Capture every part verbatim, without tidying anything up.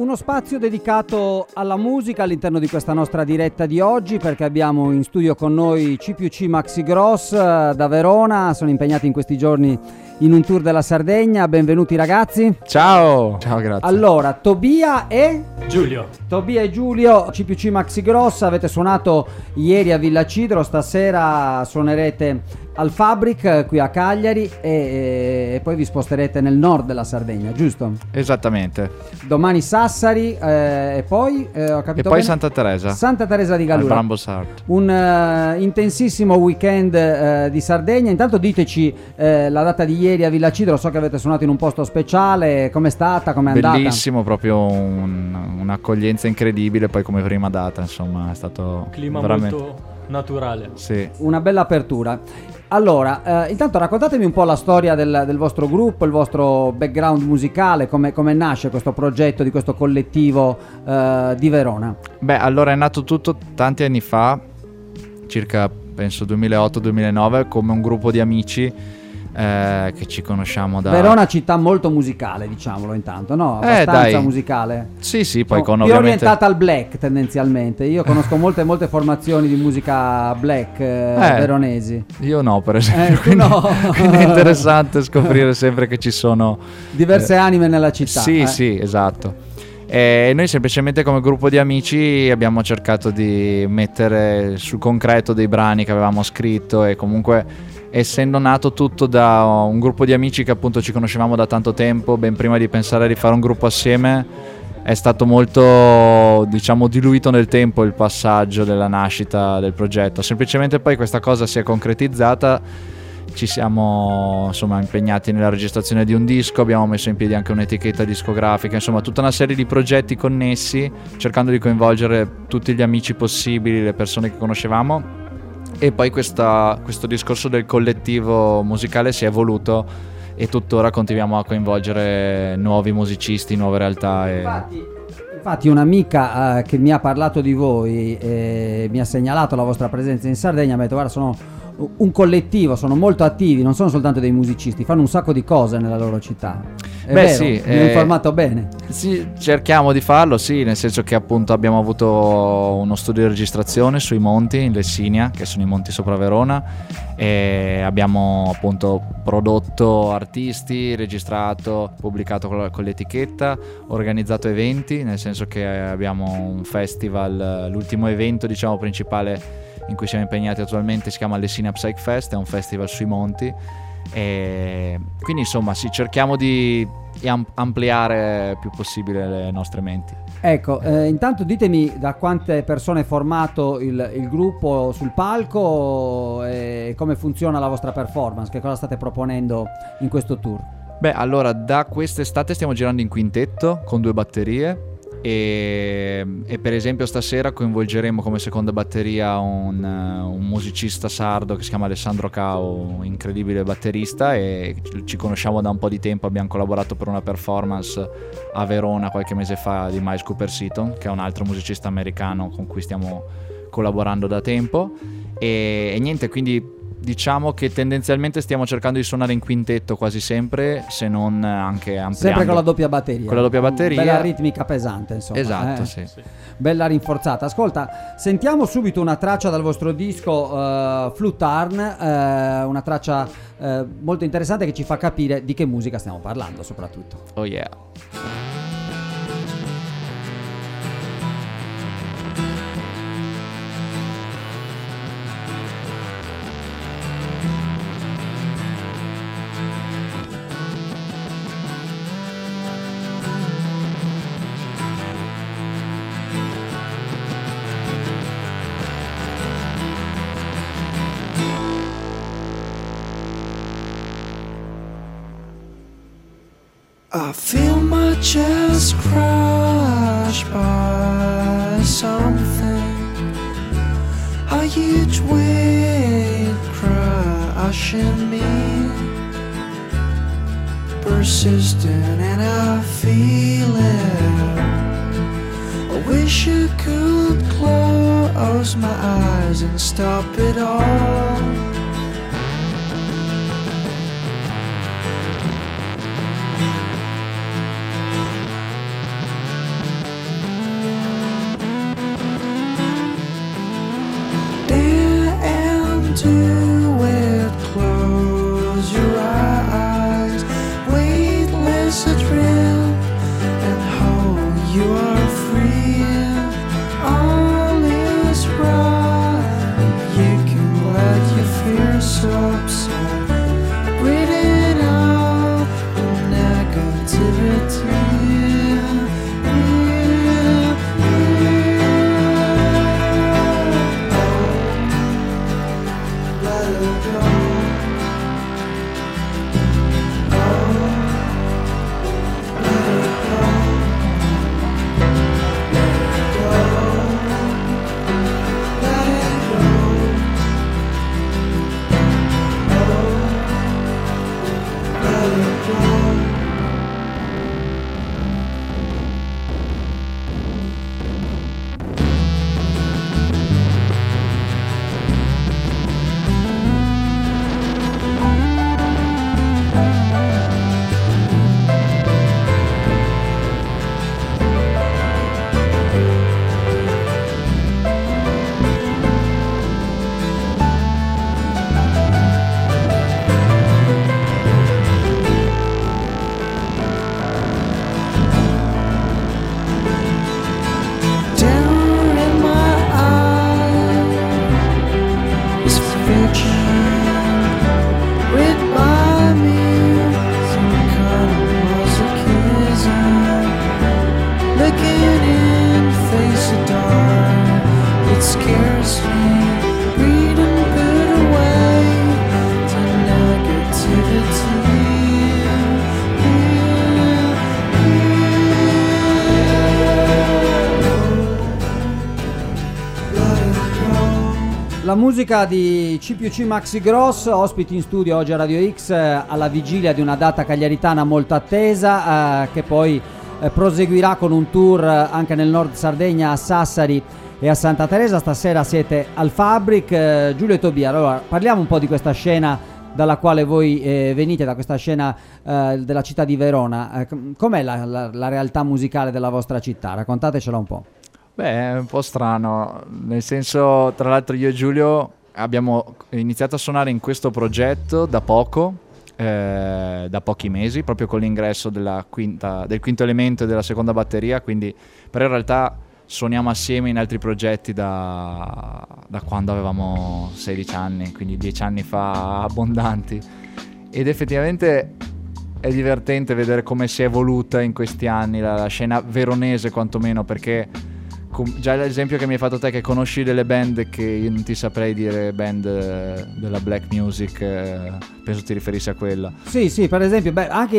Uno spazio dedicato alla musica all'interno di questa nostra diretta di oggi, perché abbiamo in studio con noi C più C Maxi Gross eh, da Verona. Sono impegnati in questi giorni in un tour della Sardegna. Benvenuti ragazzi. Ciao. Ciao, grazie. Allora, Tobia e Giulio. Tobia e Giulio, C più C Maxi Gross. Avete suonato ieri a Villa Cidro, stasera suonerete al Fabric qui a Cagliari e, e poi vi sposterete nel nord della Sardegna, giusto? Esattamente. Domani Sassari eh, e poi eh, ho capito e poi bene? Santa Teresa. Santa Teresa di Gallura. Al Brambles Art. Un uh, intensissimo weekend uh, di Sardegna. Intanto diteci uh, la data di ieri a Villa Cidro. So che avete suonato in un posto speciale. Com'è stata? Com'è andata? Bellissimo, proprio un, un'accoglienza incredibile. Poi come prima data, insomma, è stato clima veramente molto naturale. Sì. Una bella apertura. Allora, eh, intanto raccontatemi un po' la storia del, del vostro gruppo, il vostro background musicale, come, come nasce questo progetto di questo collettivo eh, di Verona. Beh, allora è nato tutto tanti anni fa, circa penso duemilaotto duemilanove, come un gruppo di amici eh, che ci conosciamo da... Verona città molto musicale, diciamolo intanto, no? Abbastanza eh, dai. musicale. Sì, sì, poi no, con più ovviamente... orientata al black tendenzialmente. Io conosco molte molte formazioni di musica black eh, Eh, veronesi. Io no, per esempio. Eh, tu quindi, no. quindi è interessante scoprire sempre che ci sono... Diverse eh, anime nella città. Sì, eh. sì, esatto. E noi semplicemente come gruppo di amici abbiamo cercato di mettere sul concreto dei brani che avevamo scritto e comunque essendo nato tutto da un gruppo di amici che appunto ci conoscevamo da tanto tempo, ben prima di pensare di fare un gruppo assieme, è stato molto, diciamo, diluito nel tempo il passaggio della nascita del progetto. Semplicemente poi questa cosa si è concretizzata, ci siamo insomma impegnati nella registrazione di un disco, abbiamo messo in piedi anche un'etichetta discografica, insomma tutta una serie di progetti connessi, cercando di coinvolgere tutti gli amici possibili, le persone che conoscevamo. E poi questa, questo discorso del collettivo musicale si è evoluto e tuttora continuiamo a coinvolgere nuovi musicisti, nuove realtà. E... Infatti, infatti un'amica uh, che mi ha parlato di voi e mi ha segnalato la vostra presenza in Sardegna mi ha detto: guarda, sono un collettivo, sono molto attivi, non sono soltanto dei musicisti, fanno un sacco di cose nella loro città. È Beh, vero, sì, mi ho eh, informato bene. Sì, cerchiamo di farlo, sì, nel senso che appunto abbiamo avuto uno studio di registrazione sui monti in Lessinia, che sono i monti sopra Verona, e abbiamo appunto prodotto artisti, registrato, pubblicato con, la, con l'etichetta, organizzato eventi, nel senso che abbiamo un festival, l'ultimo evento diciamo principale in cui siamo impegnati attualmente si chiama Lessinia Psych Fest, è un festival sui monti. E quindi insomma sì, cerchiamo di ampliare il più possibile le nostre menti. Ecco, eh, intanto ditemi da quante persone è formato il, il gruppo sul palco e come funziona la vostra performance, che cosa state proponendo in questo tour? Beh, allora da quest'estate stiamo girando in quintetto con due batterie e, e per esempio stasera coinvolgeremo come seconda batteria un, un musicista sardo che si chiama Alessandro Cao, un incredibile batterista, e ci conosciamo da un po' di tempo, abbiamo collaborato per una performance a Verona qualche mese fa di Miles Cooper Seaton, che è un altro musicista americano con cui stiamo collaborando da tempo e, e niente, quindi diciamo che tendenzialmente stiamo cercando di suonare in quintetto quasi sempre, se non anche ampliando. Sempre con la doppia batteria. Con la doppia batteria. Bella ritmica pesante, insomma. Esatto, eh? sì. Sì. Bella rinforzata. Ascolta, sentiamo subito una traccia dal vostro disco uh, Flutarn, uh, una traccia uh, molto interessante che ci fa capire di che musica stiamo parlando soprattutto. Oh yeah. I feel my chest crushed by something, a huge wind crushing me, persistent and I feel it. I wish I could close my eyes and stop it all. is adrift, and oh, you are free. All is right. You can let your fears subside. Breathe it out, negativity. La musica di C più C Maxi Gross, ospiti in studio oggi a Radio X eh, alla vigilia di una data cagliaritana molto attesa, eh, che poi eh, proseguirà con un tour eh, anche nel nord Sardegna, a Sassari e a Santa Teresa. Stasera siete al Fabric. eh, Giulio e Tobia, allora parliamo un po' di questa scena dalla quale voi eh, venite, da questa scena eh, della città di Verona. Eh, com- com'è la, la, la realtà musicale della vostra città? Raccontatecela un po'. Beh, è un po' strano, nel senso, tra l'altro io e Giulio abbiamo iniziato a suonare in questo progetto da poco, eh, da pochi mesi, proprio con l'ingresso della quinta, del quinto elemento e della seconda batteria, quindi però in realtà suoniamo assieme in altri progetti da, da quando avevamo sedici anni, quindi dieci anni fa abbondanti, ed effettivamente è divertente vedere come si è evoluta in questi anni la, la scena veronese, quantomeno, perché già l'esempio che mi hai fatto te, che conosci delle band che io non ti saprei dire, band eh, della black music, eh, penso ti riferissi a quella. Sì, sì, per esempio, beh, anche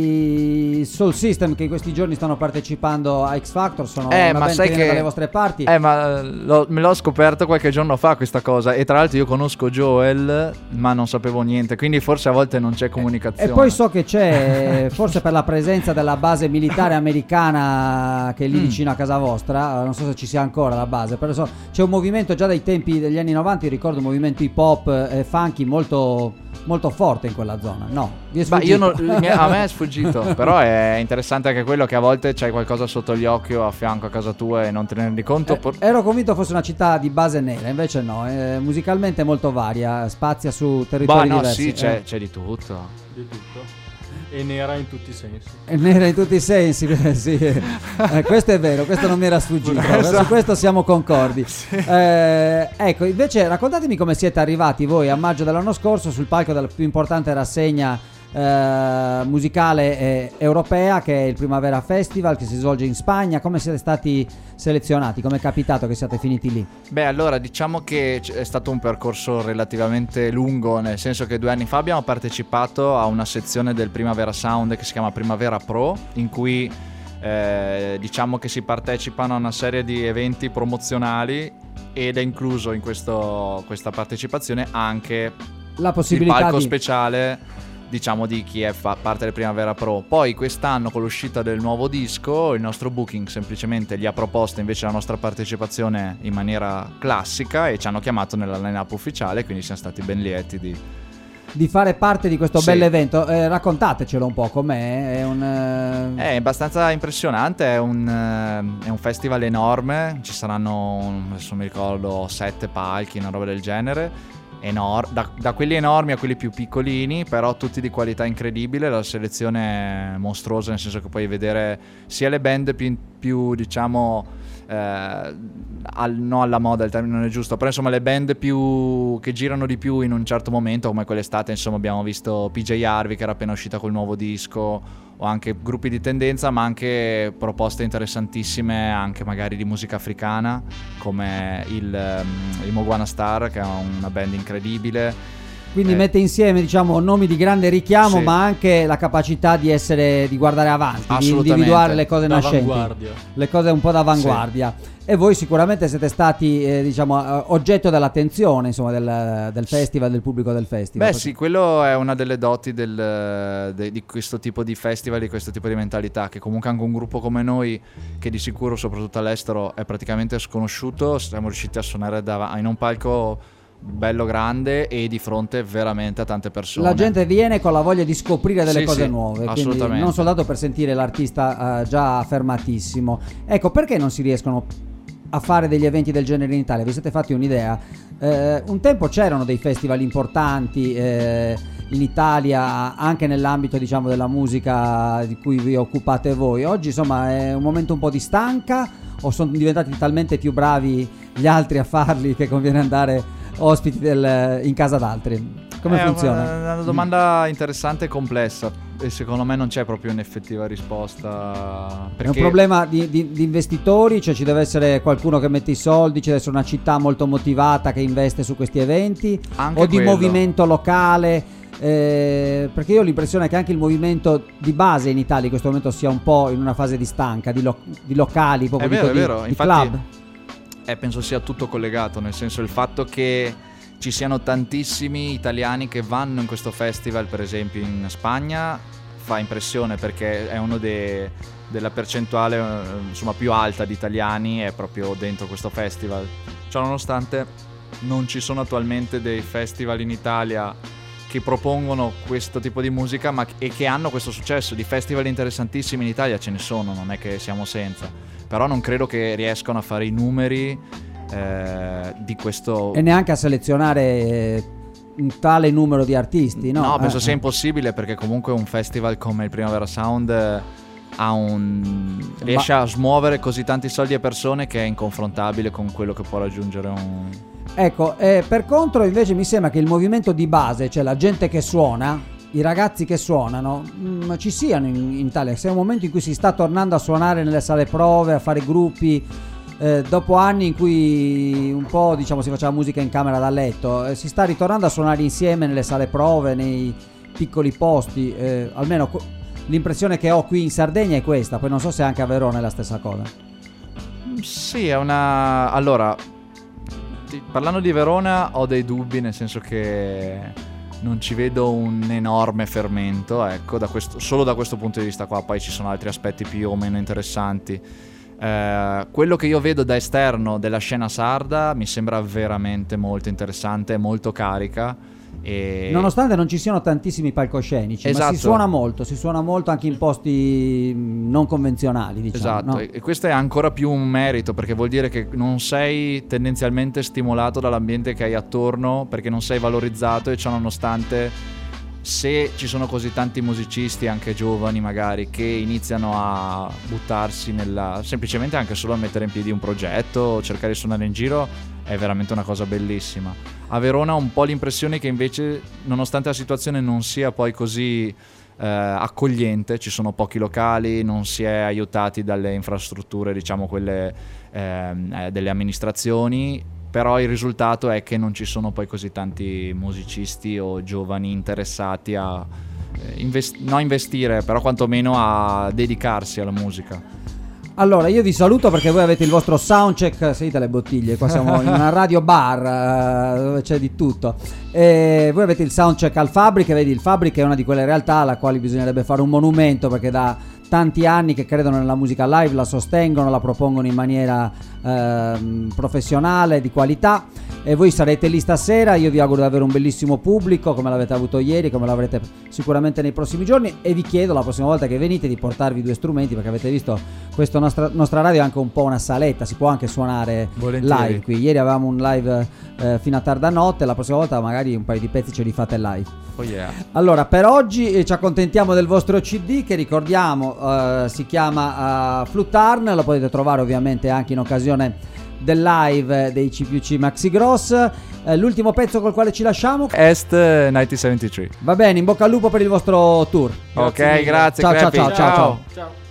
i Soul System che in questi giorni stanno partecipando a X Factor sono eh, una ma band sai che che viene dalle vostre parti. Eh, ma l'ho, me l'ho scoperto qualche giorno fa questa cosa, e tra l'altro io conosco Joel, ma non sapevo niente, quindi forse a volte non c'è comunicazione. E poi so che c'è, forse per la presenza della base militare americana che è lì Mm. vicino a casa vostra, non so se ci sia ancora la base, però so, c'è un movimento già dai tempi degli anni novanta, io ricordo un movimento hip hop e funky molto, molto forte in quella zona. No, vi è Ma sfuggito? io non, mi- a me è sfuggito, però è interessante anche quello che a volte c'hai qualcosa sotto gli occhi o a fianco a casa tua e non te ne rendi conto. Eh, por- ero convinto fosse una città di base nera, invece no, eh, musicalmente è molto varia, spazia su Bah, territori no, diversi. sì, c'è, eh. c'è di tutto. Di tutto. E nera in tutti i sensi. È nera in tutti i sensi, eh, sì. Eh, questo è vero, questo non mi era sfuggito, Esatto. su questo siamo concordi. Eh, ecco, invece raccontatemi come siete arrivati voi a maggio dell'anno scorso sul palco della più importante rassegna eh, musicale eh, europea, che è il Primavera Festival, che si svolge in Spagna. Come siete stati selezionati? Come è capitato che siate finiti lì? Beh, allora diciamo che c- è stato un percorso relativamente lungo, nel senso che due anni fa abbiamo partecipato a una sezione del Primavera Sound che si chiama Primavera Pro, in cui eh, diciamo che si partecipano a una serie di eventi promozionali, ed è incluso in questo, questa partecipazione anche La il possibilità palco di... speciale, diciamo, di chi è fa parte del Primavera Pro. Poi quest'anno, con l'uscita del nuovo disco, il nostro booking semplicemente gli ha proposto invece la nostra partecipazione in maniera classica e ci hanno chiamato nella line-up ufficiale, quindi siamo stati ben lieti di... di fare parte di questo Sì. bell'evento. Eh, raccontatecelo un po' com'è. È un eh, È abbastanza impressionante, è un, eh, è un festival enorme, ci saranno, adesso mi ricordo, sette palchi, una roba del genere, enor- da, da quelli enormi a quelli più piccolini, però tutti di qualità incredibile. La selezione è mostruosa, nel senso che puoi vedere sia le band più, più diciamo eh, al, no alla moda, il termine non è giusto, però insomma le band più che girano di più in un certo momento, come quell'estate insomma abbiamo visto P J Harvey che era appena uscita col nuovo disco, o anche gruppi di tendenza, ma anche proposte interessantissime anche magari di musica africana, come il, um, i Mogwana Star, che è una band incredibile. Quindi eh, mette insieme, diciamo, nomi di grande richiamo, sì. ma anche la capacità di essere, di guardare avanti, di individuare le cose nascenti, le cose un po' d'avanguardia. Sì. E voi sicuramente siete stati, eh, diciamo, oggetto dell'attenzione, insomma, del, del festival, del pubblico del festival. Beh sì, quello è una delle doti del, de, di questo tipo di festival, di questo tipo di mentalità, che comunque anche un gruppo come noi, che di sicuro soprattutto all'estero è praticamente sconosciuto, siamo riusciti a suonare da, in un palco bello grande e di fronte veramente a tante persone. La gente viene con la voglia di scoprire delle sì, cose sì, nuove, assolutamente. quindi non soltanto per sentire l'artista uh, già affermatissimo. Ecco, perché non si riescono a fare degli eventi del genere in Italia? Vi siete fatti un'idea? Eh, un tempo c'erano dei festival importanti eh, in Italia, anche nell'ambito, diciamo, della musica di cui vi occupate voi. Oggi insomma è un momento un po' di stanca, o sono diventati talmente più bravi gli altri a farli che conviene andare ospiti del, in casa d'altri? Come è funziona? È una domanda mm. interessante e complessa, e secondo me non c'è proprio un'effettiva risposta, perché... È un problema di, di, di investitori, cioè ci deve essere qualcuno che mette i soldi, ci deve essere una città molto motivata che investe su questi eventi, anche o di quello. movimento locale, eh, perché io ho l'impressione che anche il movimento di base in Italia in questo momento sia un po' in una fase di stanca, di, lo, di locali, proprio è vero, di, è vero. di Infatti, club. Eh, penso sia tutto collegato, nel senso il fatto che ci siano tantissimi italiani che vanno in questo festival, per esempio in Spagna, fa impressione, perché è uno dei, della percentuale insomma più alta di italiani è proprio dentro questo festival. Ciò nonostante non ci sono attualmente dei festival in Italia che propongono questo tipo di musica, ma e che hanno questo successo. Di festival interessantissimi in Italia ce ne sono, non è che siamo senza, però non credo che riescano a fare i numeri eh, di questo, e neanche a selezionare eh, un tale numero di artisti, no? No, penso eh, sia impossibile, perché comunque un festival come il Primavera Sound eh, ha un riesce Ma... a smuovere così tanti soldi e persone che è inconfrontabile con quello che può raggiungere un... Ecco, eh, per contro invece mi sembra che il movimento di base, cioè la gente che suona, i ragazzi che suonano, mh, ci siano in, in Italia. Sia un momento in cui si sta tornando a suonare nelle sale prove, a fare gruppi, eh, dopo anni in cui un po', diciamo, si faceva musica in camera da letto, eh, si sta ritornando a suonare insieme nelle sale prove, nei piccoli posti, eh, almeno co- l'impressione che ho qui in Sardegna è questa, poi non so se anche a Verona è la stessa cosa. Sì, è una... Allora, ti- parlando di Verona ho dei dubbi, nel senso che non ci vedo un enorme fermento, ecco, da questo, solo da questo punto di vista qua. Poi ci sono altri aspetti più o meno interessanti. Eh, quello che io vedo da esterno della scena sarda mi sembra veramente molto interessante, molto carica, e... nonostante non ci siano tantissimi palcoscenici, esatto. ma si suona molto, si suona molto anche in posti non convenzionali, diciamo. Esatto, no? E questo è ancora più un merito, perché vuol dire che non sei tendenzialmente stimolato dall'ambiente che hai attorno, perché non sei valorizzato, e ciò nonostante, se ci sono così tanti musicisti, anche giovani magari, che iniziano a buttarsi nella, semplicemente anche solo a mettere in piedi un progetto, cercare di suonare in giro, è veramente una cosa bellissima. A Verona ho un po' l'impressione che invece, nonostante la situazione non sia poi così eh, accogliente, ci sono pochi locali, non si è aiutati dalle infrastrutture, diciamo quelle eh, delle amministrazioni, però il risultato è che non ci sono poi così tanti musicisti o giovani interessati a eh, invest- non investire, però quantomeno a dedicarsi alla musica. Allora io vi saluto, perché voi avete il vostro soundcheck, sentite le bottiglie, qua siamo in una radio bar uh, dove c'è di tutto, e voi avete il soundcheck al Fabric, e vedi, il Fabric è una di quelle realtà alla quali bisognerebbe fare un monumento, perché da tanti anni che credono nella musica live, la sostengono, la propongono in maniera eh, professionale, di qualità. e voi sarete lì stasera. Io vi auguro di avere un bellissimo pubblico come l'avete avuto ieri, come l'avrete sicuramente nei prossimi giorni, e vi chiedo la prossima volta che venite di portarvi due strumenti, perché avete visto questa nostra, nostra radio è anche un po' una saletta, si può anche suonare Volentieri. live qui. Ieri avevamo un live eh, fino a tarda notte, la prossima volta magari un paio di pezzi ce li fate live. Oh yeah. Allora, per oggi eh, ci accontentiamo del vostro C D che ricordiamo eh, si chiama uh, Flutarn, lo potete trovare ovviamente anche in occasione del live dei C più C Maxi Gross. Eh, l'ultimo pezzo col quale ci lasciamo, Est millenovecentosettantatré. va bene, in bocca al lupo per il vostro tour. Ok, mille. grazie. Ciao, ciao, Crepi. ciao, ciao, ciao. Ciao.